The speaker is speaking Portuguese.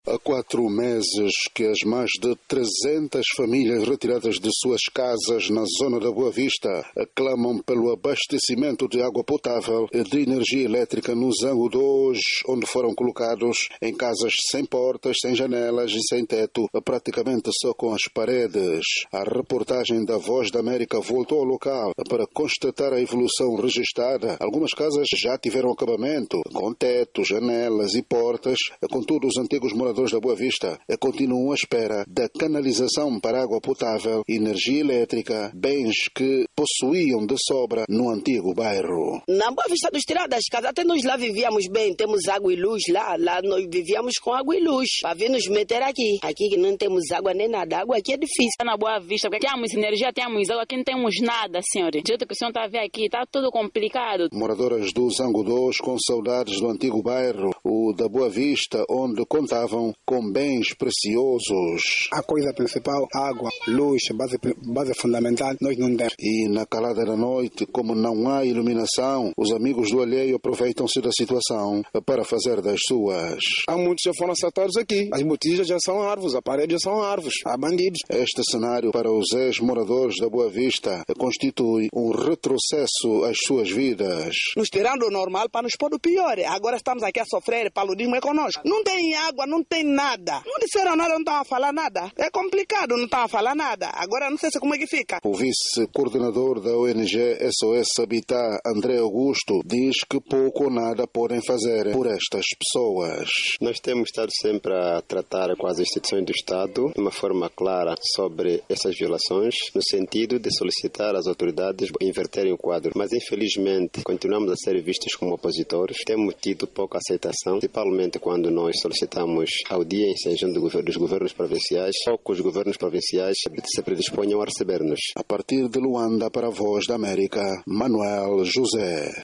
Há 4 meses que as mais de 300 famílias retiradas de suas casas na zona da Boa Vista clamam pelo abastecimento de água potável e de energia elétrica no Zango 2, onde foram colocados em casas sem portas, sem janelas e sem teto, praticamente só com as paredes. A reportagem da Voz da América voltou ao local para constatar a evolução registrada. Algumas casas já tiveram acabamento, com teto, janelas e portas. Contudo, os antigos moradores da Boa Vista continuam à espera da canalização para água potável, energia elétrica, bens que possuíam de sobra no antigo bairro. Na Boa Vista dos Tiradas, casa até nós lá vivíamos bem, temos água e luz lá nós vivíamos com água e luz, para vir nos meter aqui que não temos água nem nada, água aqui é difícil. Na Boa Vista, porque temos energia, temos água, aqui não temos nada, senhor. Do jeito que o senhor está a ver aqui, está tudo complicado. Moradoras do Zango 2 com saudades do antigo bairro, o da Boa Vista, onde contavam com bens preciosos. A coisa principal, água, luz, base fundamental, nós não temos. E na calada da noite, como não há iluminação, os amigos do alheio aproveitam-se da situação para fazer das suas. Há muitos já foram assaltados aqui. As botijas já são árvores, a parede já são árvores. Há bandidos. Este cenário para os ex-moradores da Boa Vista constitui um retrocesso às suas vidas. Nos tirando o normal para nos pôr o pior. Agora estamos aqui a sofrer, paludismo é conosco. Não tem água, não tem nada. Não disseram nada, não estão a falar nada. É complicado, não estão a falar nada. Agora não sei como é que fica. O vice-coordenador da ONG SOS Habitat, André Augusto, diz que pouco ou nada podem fazer por estas pessoas. Nós temos estado sempre a tratar com as instituições do Estado de uma forma clara sobre essas violações, no sentido de solicitar às autoridades inverterem o quadro. Mas, infelizmente, continuamos a ser vistos como opositores. Temos tido pouca aceitação, principalmente quando nós solicitamos audiências dos governos provinciais, poucos governos provinciais se predisponham a receber-nos. A partir de Luanda, para a Voz da América, Manuel José.